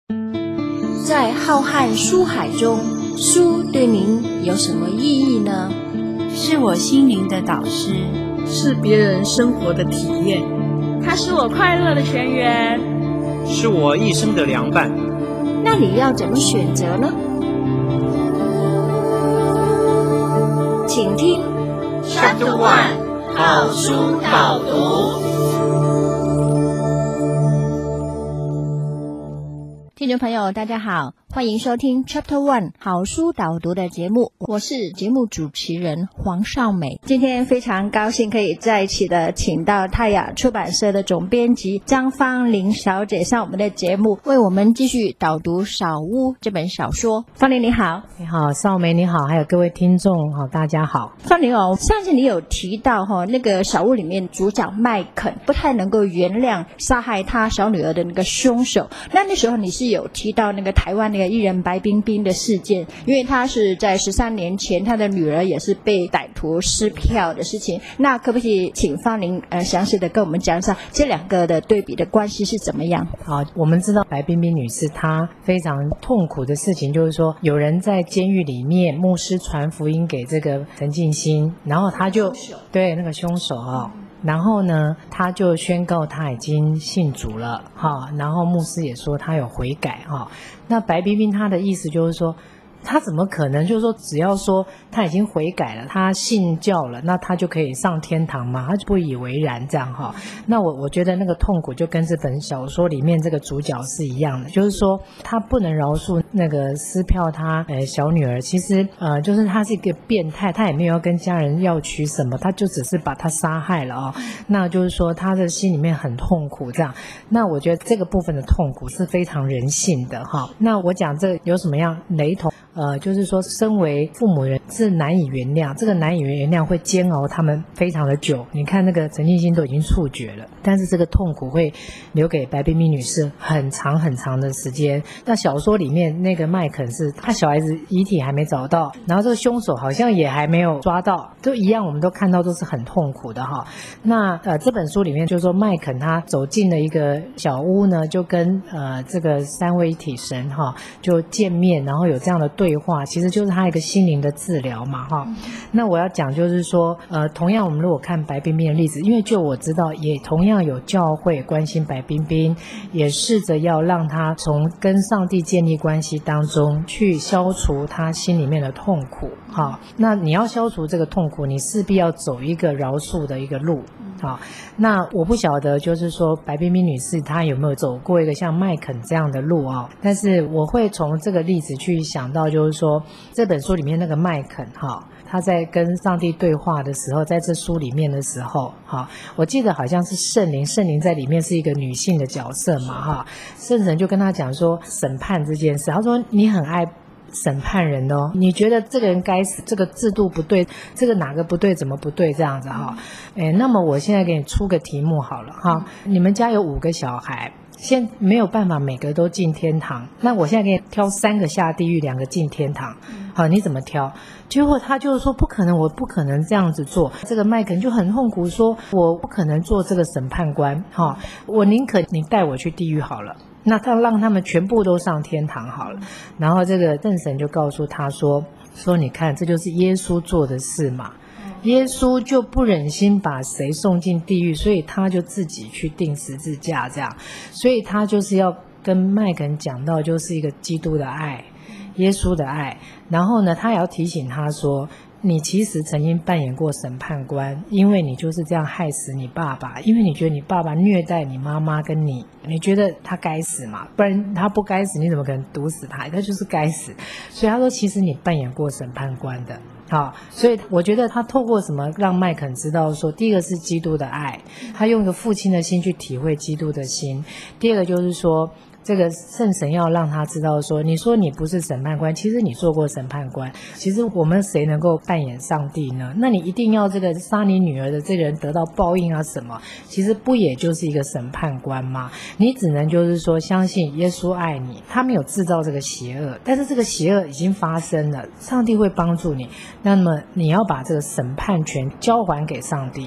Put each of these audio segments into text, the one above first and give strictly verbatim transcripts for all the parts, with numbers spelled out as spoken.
在浩瀚书海中，书对您有什么意义呢？ 是我心灵的导师， 是别人生活的体验， 它是我快乐的泉源， 是我一生的良伴。 那你要怎么选择呢？请听 Chapter One 好书导读。 听众朋友大家好，欢迎收听 Chapter One 好书导读的节目，我是节目主持人黄少美。今天非常高兴可以在一起的请到泰雅出版社的总编辑张芳玲小姐上我们的节目，为我们继续导读《小屋》这本小说。芳玲你好。 你好，少美你好，还有各位听众好，大家好。 芳玲哦，上次你有提到哈、哦，那个小屋里面主角麦肯不太能够原谅杀害他小女儿的那个凶手，那那时候你是有提到那个台湾那个艺人白冰冰的事件，因为他是在十三年前他的女儿也是被歹徒撕票的事情，那可不可以请芳玲呃详细的跟我们讲一下这两个的对比的关系是怎么样？ 好，我们知道白冰冰女士她非常痛苦的事情就是说，有人在监狱里面牧师传福音给这个陈进兴，然后他就对那个凶手哦。然后呢他就宣告他已经信主了哈，然后牧师也说他有悔改哈。那白冰冰他的意思就是说，他怎么可能就是说只要说他已经悔改了，他信教了，那他就可以上天堂吗？他就不以为然这样哈。那我我觉得那个痛苦就跟这本小说里面这个主角是一样的，就是说他不能饶恕那个撕票他呃小女儿，其实呃就是他是一个变态，他也没有要跟家人要取什么，他就只是把他杀害了哦。那就是说他的心里面很痛苦这样。那我觉得这个部分的痛苦是非常人性的哈。那我讲这有什么样雷同？呃，就是说身为父母人是难以原谅，这个难以原谅会煎熬他们非常的久。你看那个陈进兴都已经处决了，但是这个痛苦会留给白冰冰女士很长很长的时间。那小说里面那个麦肯是他小孩子遗体还没找到，然后这个凶手好像也还没有抓到，都一样，我们都看到都是很痛苦的哈。那呃这本书里面就是说麦肯他走进了一个小屋呢，就跟呃这个三位一体神哈就见面，然后有这样的对话，其实就是他一个心灵的治疗嘛哈。那我要讲就是说呃同样我们如果看白冰冰的例子，因为就我知道也同样有教会关心白冰冰，也试着要让他从跟上帝建立关系当中去消除他心里面的痛苦哈。那你要消除这个痛苦，你势必要走一个饶恕的一个路。好，那我不晓得就是说白冰冰女士她有没有走过一个像麦肯这样的路哦，但是我会从这个例子去想到就是说这本书里面那个麦肯哈，他在跟上帝对话的时候，在这书里面的时候哈，我记得好像是圣灵，圣灵在里面是一个女性的角色嘛哈，圣神就跟他讲说审判这件事，他说你很爱审判人哦，你觉得这个人该死，这个制度不对，这个哪个不对，怎么不对这样子哈。诶，那么我现在给你出个题目好了哈，你们家有五个小孩，现在没有办法每个都进天堂，那我现在给你挑三个下地狱，两个进天堂，好，你怎么挑？结果他就是说不可能，我不可能这样子做。这个麦肯就很痛苦说，我不可能做这个审判官哈，我宁可你带我去地狱好了，那他让他们全部都上天堂好了。然后这个圣神就告诉他说说你看这就是耶稣做的事嘛，耶稣就不忍心把谁送进地狱，所以他就自己去钉十字架这样，所以他就是要跟麦肯讲到就是一个基督的爱，耶稣的爱。然后呢他也要提醒他说你其实曾经扮演过审判官，因为你就是这样害死你爸爸，因为你觉得你爸爸虐待你妈妈跟你，你觉得他该死嘛，不然他不该死你怎么可能毒死他，他就是该死。所以他说其实你扮演过审判官的。好，所以我觉得他透过什么让麦肯知道说，第一个是基督的爱，他用一个父亲的心去体会基督的心。第二个就是说这个圣神要让他知道说，你说你不是审判官，其实你做过审判官，其实我们谁能够扮演上帝呢？那你一定要这个杀你女儿的这个人得到报应啊什么，其实不也就是一个审判官吗？你只能就是说相信耶稣爱你，他没有制造这个邪恶，但是这个邪恶已经发生了，上帝会帮助你，那么你要把这个审判权交还给上帝。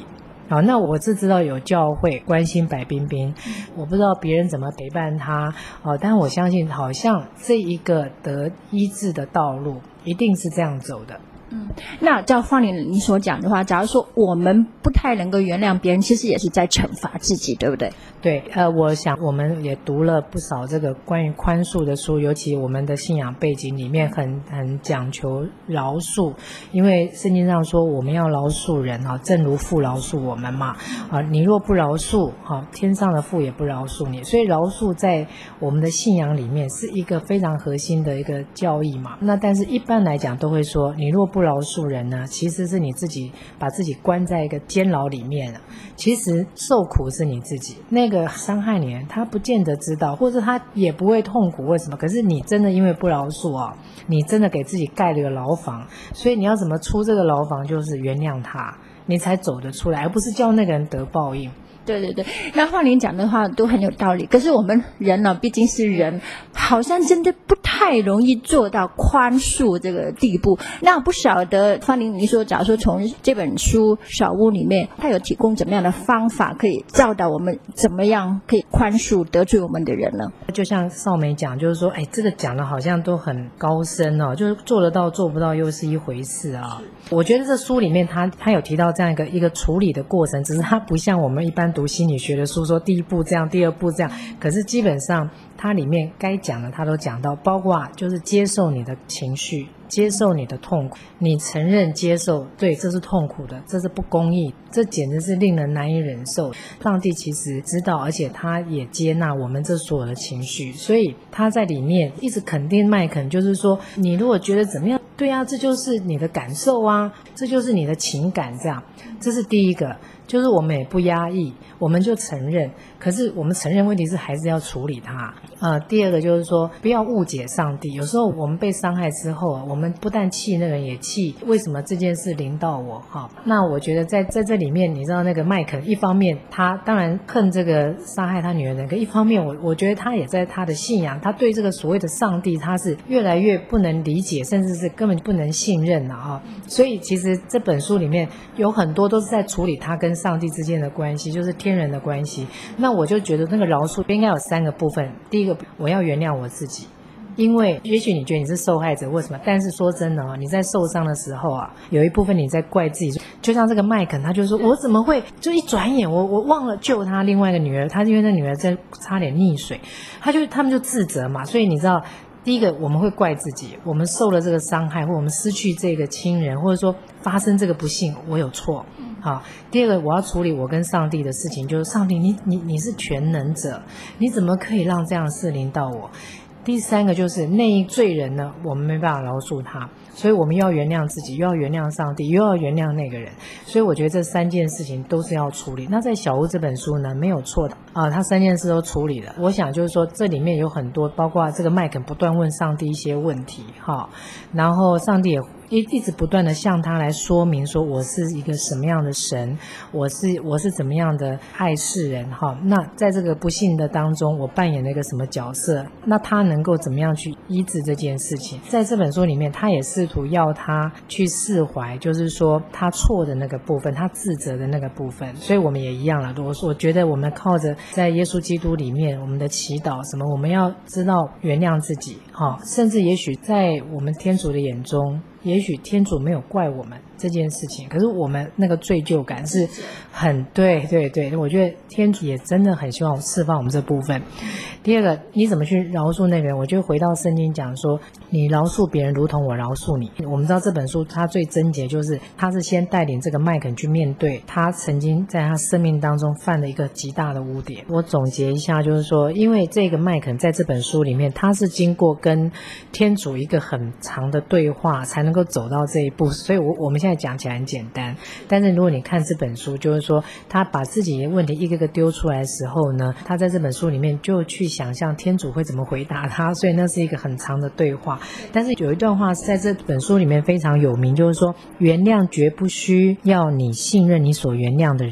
好，那我是知道有教会关心白冰冰，我不知道别人怎么陪伴她，哦，但我相信好像这一个得医治的道路一定是这样走的。 嗯，那照方玲你所讲的话，假如说我们不太能够原谅别人，其实也是在惩罚自己，对不对？ 对，呃，我想我们也读了不少这个关于宽恕的书，尤其我们的信仰背景里面很很讲求饶恕，因为圣经上说我们要饶恕人啊，正如父饶恕我们嘛，啊，你若不饶恕，啊，天上的父也不饶恕你，所以饶恕在我们的信仰里面是一个非常核心的一个教义嘛。那但是一般来讲都会说，你若不饶恕人呢，其实是你自己把自己关在一个监牢里面了，其实受苦是你自己，那个伤害你人他不见得知道，或者他也不会痛苦，为什么？可是你真的因为不饶恕啊，你真的给自己盖了一个牢房，所以你要怎么出这个牢房，就是原谅他，你才走得出来，而不是叫那个人得报应。 对对对，那方玲讲的话都很有道理，可是我们人呢，毕竟是人，好像真的不太容易做到宽恕这个地步。那不晓得方玲你说，假如说从这本书小屋里面，他有提供怎么样的方法可以教导我们怎么样可以宽恕得罪我们的人呢？ 就像少梅讲，就是说，哎，这个讲的好像都很高深哦，就是做得到做不到又是一回事啊。我觉得这书里面他他有提到这样一个一个处理的过程，只是他不像我们一般读心理学的书说第一步这样，第二步这样，可是基本上它里面该讲的他都讲到，包括就是接受你的情绪，接受你的痛苦，你承认接受，对，这是痛苦的，这是不公义，这简直是令人难以忍受。上帝其实知道，而且他也接纳我们这所有的情绪，所以他在里面一直肯定麦肯，就是说你如果觉得怎么样，对啊，这就是你的感受啊，这就是你的情感，这样，这是第一个，就是我们也不压抑，我们就承认，可是我们承认问题是还是要处理它。呃，第二个就是说不要误解上帝，有时候我们被伤害之后啊，我们不但气那个人，也气为什么这件事临到我哈。那我觉得在在这里面，你知道那个麦肯一方面他当然恨这个杀害他女儿的人，可一方面我我觉得他也在他的信仰，他对这个所谓的上帝他是越来越不能理解，甚至是根本不能信任了啊。所以其实这本书里面有很多都是在处理他跟上帝之间的关系，就是天人的关系。那我就觉得那个饶恕应该有三个部分，第一个我要原谅我自己，因为也许你觉得你是受害者，为什么？但是说真的啊，你在受伤的时候啊，有一部分你在怪自己，就像这个麦肯，他就说我怎么会就一转眼我我忘了救他另外一个女儿，他因为那女儿在差点溺水，他就他们就自责嘛。所以你知道第一个我们会怪自己，我们受了这个伤害，或我们失去这个亲人，或者说发生这个不幸，我有错。好，第二个我要处理我跟上帝的事情，就是上帝你你你是全能者，你怎么可以让这样的事临到我？第三个就是那一罪人呢，我们没办法饶恕他，所以我们又要原谅自己，又要原谅上帝，又要原谅那个人。所以我觉得这三件事情都是要处理。那在小屋这本书呢，没有错的啊，他三件事都处理了。我想就是说这里面有很多，包括这个麦肯不断问上帝一些问题哈，然后上帝也一一直不断的向他来说明说我是一个什么样的神，我是我是怎么样的爱世人哈。那在这个不幸的当中，我扮演了一个什么角色？那他能够怎么样去医治这件事情？在这本书里面，他也试图要他去释怀，就是说他错的那个部分，他自责的那个部分。所以我们也一样了。我我觉得我们靠着在耶稣基督里面，我们的祈祷什么，我们要知道原谅自己哈，甚至也许在我们天主的眼中，也许天主没有怪我们这件事情，可是我们那个罪疚感是很对对对，我觉得天主也真的很希望释放我们这部分。第二个，你怎么去饶恕那个人？我就回到圣经讲说，你饶恕别人如同我饶恕你。我们知道这本书它最症结就是他是先带领这个麦肯去面对他曾经在他生命当中犯了一个极大的污点。我总结一下就是说，因为这个麦肯在这本书里面他是经过跟天主一个很长的对话才能够走到这一步，所以我我们现在讲起来很简单，但是如果你看这本书，就是说他把自己的问题一个个丢出来的时候呢，他在这本书里面就去想象天主会怎么回答他，所以那是一个很长的对话。但是有一段话是在这本书里面非常有名，就是说原谅绝不需要你信任你所原谅的人，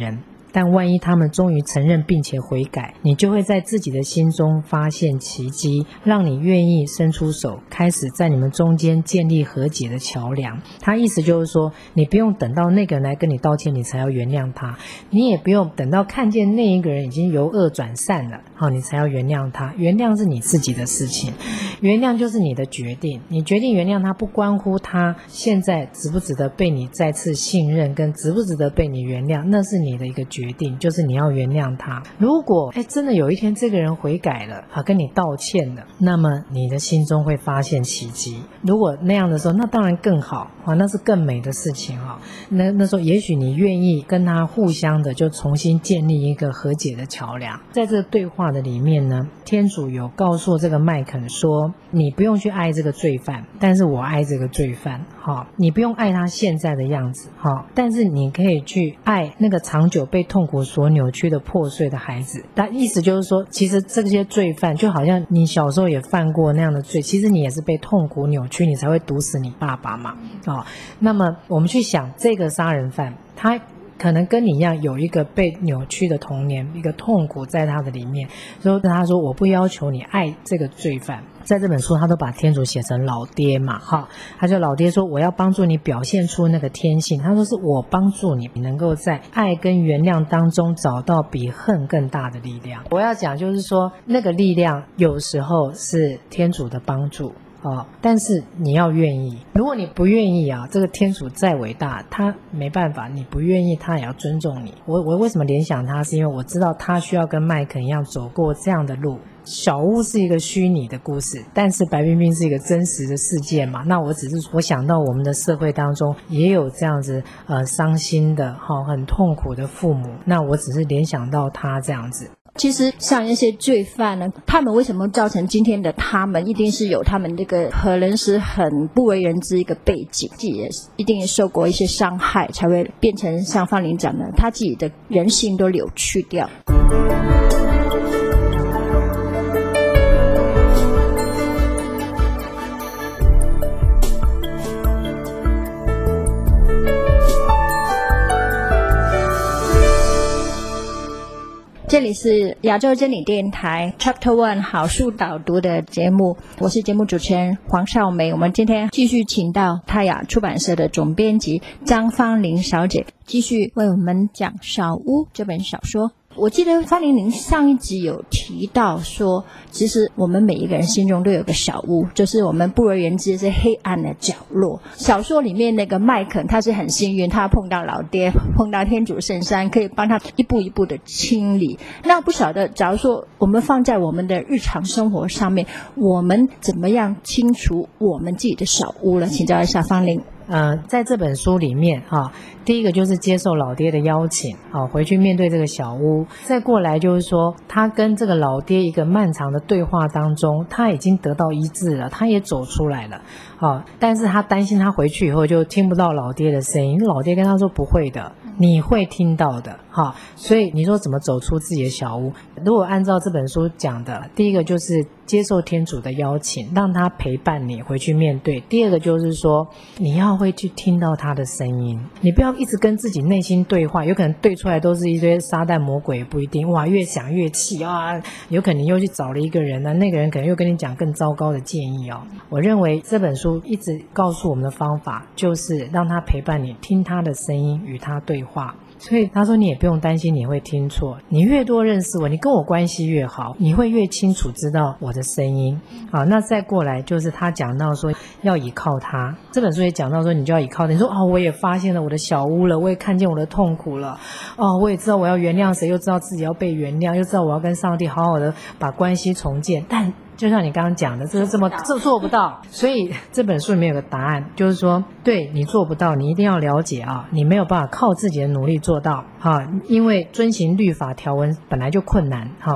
但万一他们终于承认并且悔改，你就会在自己的心中发现奇迹，让你愿意伸出手，开始在你们中间建立和解的桥梁。他意思就是说，你不用等到那个人来跟你道歉你才要原谅他，你也不用等到看见那一个人已经由恶转善了，好，你才要原谅他。原谅是你自己的事情，原谅就是你的决定，你决定原谅他，不关乎他现在值不值得被你再次信任，跟值不值得被你原谅，那是你的一个决定，就是你要原谅他。如果哎真的有一天这个人悔改了，好，跟你道歉了，那么你的心中会发现奇迹。如果那样的时候，那当然更好啊，那是更美的事情啊。那那时候也许你愿意跟他互相的就重新建立一个和解的桥梁。在这个对话的里面呢，天主有告诉这个麦肯说，你不用去爱这个罪犯，但是我爱这个罪犯，好，你不用爱他现在的样子，好，但是你可以去爱那个长久被痛苦所扭曲的破碎的孩子。但意思就是说，其实这些罪犯就好像你小时候也犯过那样的罪，其实你也是被痛苦扭曲，你才会毒死你爸爸嘛。哦，那么我们去想这个杀人犯，他可能跟你一样有一个被扭曲的童年，一个痛苦在他的里面，所以他说我不要求你爱这个罪犯。在这本书他都把天主写成老爹嘛，哈，他就老爹说我要帮助你表现出那个天性，他说是我帮助你能够在爱跟原谅当中找到比恨更大的力量。我要讲就是说，那个力量有时候是天主的帮助哦，但是你要愿意，如果你不愿意啊，这个天主再伟大他没办法，你不愿意他也要尊重你。我我为什么联想他，是因为我知道他需要跟麦肯一样走过这样的路。小屋是一个虚拟的故事，但是白冰冰是一个真实的事件嘛，那我只是我想到我们的社会当中也有这样子呃伤心的齁很痛苦的父母，那我只是联想到他这样子。 其实像那些罪犯呢，他们为什么造成今天的他们，一定是有他们这个可能是很不为人知一个背景，自己也一定也受过一些伤害，才会变成像方林讲的，他自己的人性都扭曲掉。这里是亚洲真理电台 Chapter One 好书导读的节目，我是节目主持人黄少梅。我们今天继续请到泰雅出版社的总编辑张芳玲小姐，继续为我们讲《小屋》这本小说。我记得芳玲您上一集有提到说，其实我们每一个人心中都有个小屋，就是我们不为人知是黑暗的角落。小说里面那个麦肯他是很幸运，他碰到老爹，碰到天主圣山，可以帮他一步一步的清理。那不晓得假如说我们放在我们的日常生活上面，我们怎么样清除我们自己的小屋呢？请教一下芳玲。 呃，在这本书里面啊，第一个就是接受老爹的邀请啊，回去面对这个小屋。再过来就是说，他跟这个老爹一个漫长的对话当中，他已经得到医治了，他也走出来了啊，但是他担心他回去以后就听不到老爹的声音。老爹跟他说不会的，你会听到的哈。所以你说怎么走出自己的小屋？如果按照这本书讲的，第一个就是接受天主的邀请，让他陪伴你回去面对。第二个就是说，你要会去听到他的声音，你不要一直跟自己内心对话，有可能对出来都是一堆撒旦魔鬼，也不一定。哇，越想越气啊，有可能又去找了一个人呢、啊，那个人可能又跟你讲更糟糕的建议哦。我认为这本书一直告诉我们的方法，就是让他陪伴你，听他的声音，与他对话。所以他说你也不用担心你会听错，你越多认识我，你跟我关系越好，你会越清楚知道我的声音。好，那再过来就是他讲到说要依靠他，这本书也讲到说你就要依靠他。你说哦，我也发现了我的小屋了，我也看见我的痛苦了，哦，我也知道我要原谅谁，又知道自己要被原谅，又知道我要跟上帝好好的把关系重建，但就像你刚刚讲的，这个这么这做不到，所以这本书里面有个答案，就是说，对，你做不到，你一定要了解啊，你没有办法靠自己的努力做到啊，因为遵行律法条文本来就困难哈。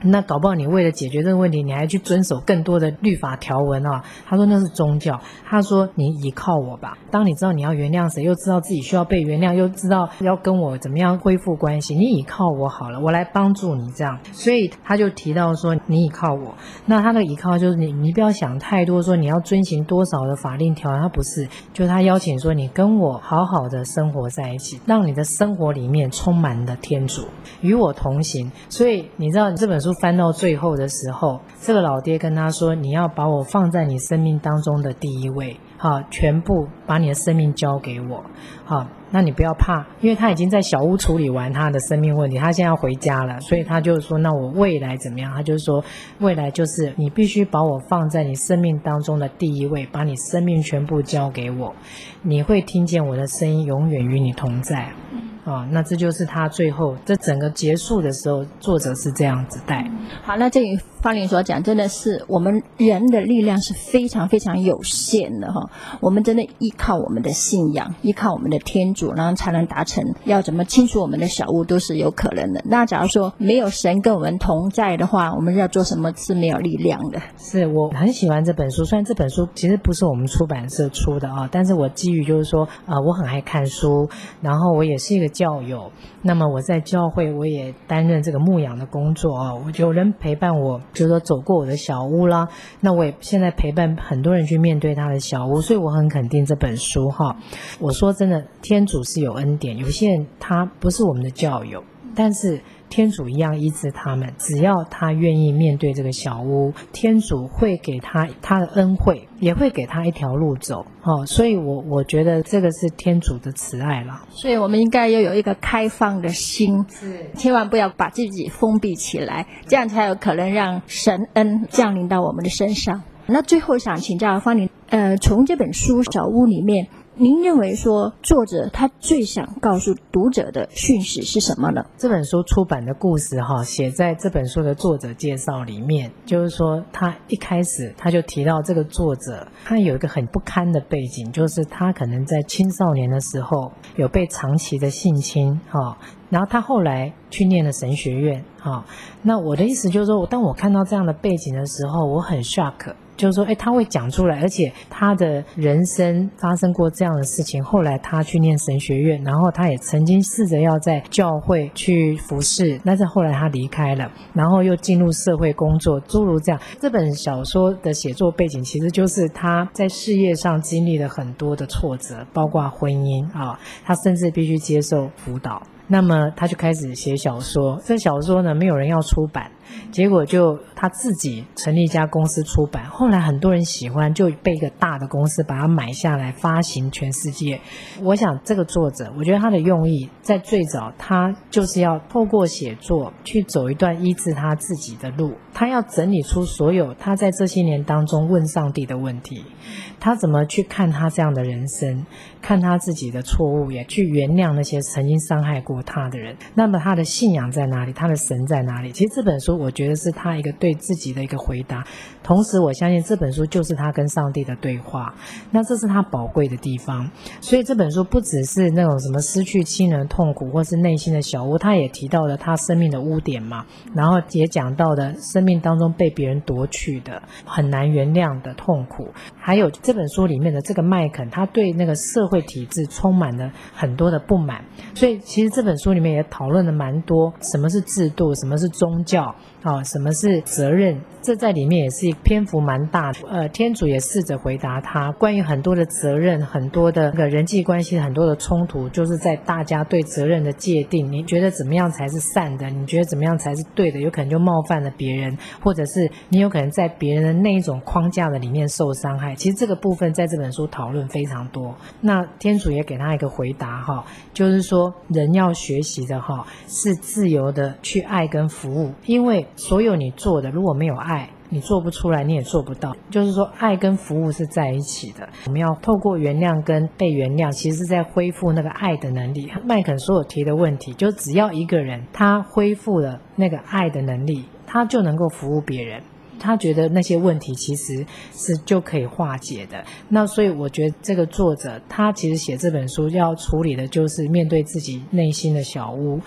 那搞不好你为了解决这个问题，你还去遵守更多的律法条文啊。他说那是宗教，他说你依靠我吧，当你知道你要原谅谁，又知道自己需要被原谅，又知道要跟我怎么样恢复关系，你依靠我好了，我来帮助你这样。所以他就提到说你依靠我，那他的依靠就是你你不要想太多说你要遵循多少的法令条文，他不是，就是他邀请说你跟我好好的生活在一起，让你的生活里面充满了天主，与我同行。所以你知道这本书翻到最后的时候，这个老爹跟他说你要把我放在你生命当中的第一位，好，全部把你的生命交给我，好，那你不要怕，因为他已经在小屋处理完他的生命问题，他现在要回家了，所以他就说那我未来怎么样，他就说未来就是你必须把我放在你生命当中的第一位，把你生命全部交给我，你会听见我的声音，永远与你同在。哦，那这就是他最后这整个结束的时候，作者是这样子带。 好，那这里方玲所讲，真的是我们人的力量是非常非常有限的哈。我们真的依靠我们的信仰，依靠我们的天主，然后才能达成要怎么清除我们的小物都是有可能的。那假如说没有神跟我们同在的话，我们要做什么是没有力量的。 是我很喜欢这本书，虽然这本书其实不是我们出版社出的啊，但是我基于就是说啊、呃，我很爱看书，然后我也是一个教友，那么我在教会我也担任这个牧养的工作啊，我有人陪伴我，就是说走过我的小屋啦，那我也现在陪伴很多人去面对他的小屋，所以我很肯定这本书哈。我说真的，天主是有恩典，有些人他不是我们的教友，但是天主一样医治他们，只要他愿意面对这个小屋，天主会给他他的恩惠，也会给他一条路走哦。所以我我觉得这个是天主的慈爱啦。 所以我们应该要有一个开放的心， 是千万不要把自己封闭起来，这样才有可能让神恩降临到我们的身上。那最后想请教方玲，呃，从这本书《小屋》里面，您认为说作者他最想告诉读者的讯息是什么呢？ 这本书出版的故事哈，写在这本书的作者介绍里面，就是说他一开始他就提到这个作者他有一个很不堪的背景，就是他可能在青少年的时候有被长期的性侵哈，然后他后来去念了神学院哈。那我的意思就是说，当我看到这样的背景的时候，我很 shock。就是说，哎，他会讲出来，而且他的人生发生过这样的事情。后来他去念神学院，然后他也曾经试着要在教会去服侍，但是后来他离开了，然后又进入社会工作，诸如这样。这本小说的写作背景其实就是他在事业上经历了很多的挫折，包括婚姻啊，他甚至必须接受辅导。那么他就开始写小说，这小说呢没有人要出版，结果就他自己成立一家公司出版，后来很多人喜欢，就被一个大的公司把它买下来发行全世界。我想这个作者，我觉得他的用意在最早他就是要透过写作去走一段医治他自己的路，他要整理出所有他在这些年当中问上帝的问题，他怎么去看他这样的人生，看他自己的错误，也去原谅那些曾经伤害过他的人。那么他的信仰在哪里，他的神在哪里？其实这本书我觉得是他一个对自己的一个回答，同时我相信这本书就是他跟上帝的对话，那这是他宝贵的地方。所以这本书不只是那种什么失去亲人痛苦或是内心的小屋，他也提到了他生命的污点嘛，然后也讲到了生命当中被别人夺去的很难原谅的痛苦，还有这本书里面的这个麦肯，他对那个社会体制充满了很多的不满。所以其实这本书里面也讨论了蛮多什么是制度，什么是宗教啊，什么是责任，这在里面也是篇幅蛮大的。呃，天主也试着回答他关于很多的责任，很多的那个人际关系，很多的冲突，就是在大家对责任的界定，你觉得怎么样才是善的，你觉得怎么样才是对的，有可能就冒犯了别人，或者是你有可能在别人的那一种框架的里面受伤害。其实这个部分在这本书讨论非常多。那天主也给他一个回答哈，就是说人要学习的哈是自由的去爱跟服务，因为所有你做的如果没有爱，你做不出来，你也做不到。就是说爱跟服务是在一起的，我们要透过原谅跟被原谅，其实是在恢复那个爱的能力。麦肯所有提的问题，就只要一个人他恢复了那个爱的能力，他就能够服务别人，他觉得那些问题其实是就可以化解的。那所以我觉得这个作者他其实写这本书要处理的就是面对自己内心的小屋，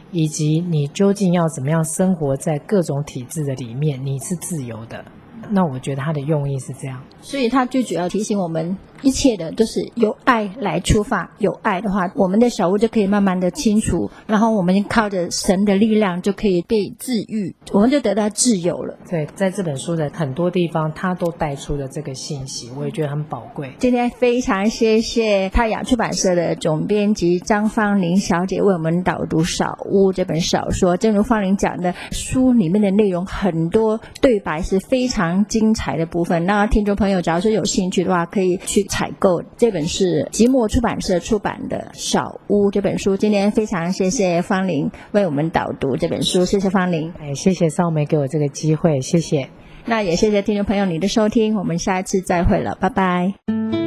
以及你究竟要怎么样生活在各种体制的里面，你是自由的。那我觉得他的用意是这样， 所以他最主要提醒我们，一切的都是由爱来出发，有爱的话，我们的小屋就可以慢慢的清除，然后我们靠着神的力量就可以被治愈，我们就得到自由了。 对，在这本书的很多地方他都带出了这个信息，我也觉得很宝贵。 今天非常谢谢泰雅出版社的总编辑张芳玲小姐为我们导读《小屋》这本小说。正如芳玲讲的，书里面的内容很多对白是非常精彩的部分，那听众朋友假如说有兴趣的话，可以去采购这本是即墨出版社出版的《小屋》这本书。今天非常谢谢芳玲为我们导读这本书，谢谢芳玲。 哎，谢谢少梅给我这个机会，谢谢。 那也谢谢听众朋友你的收听，我们下一次再会了，拜拜。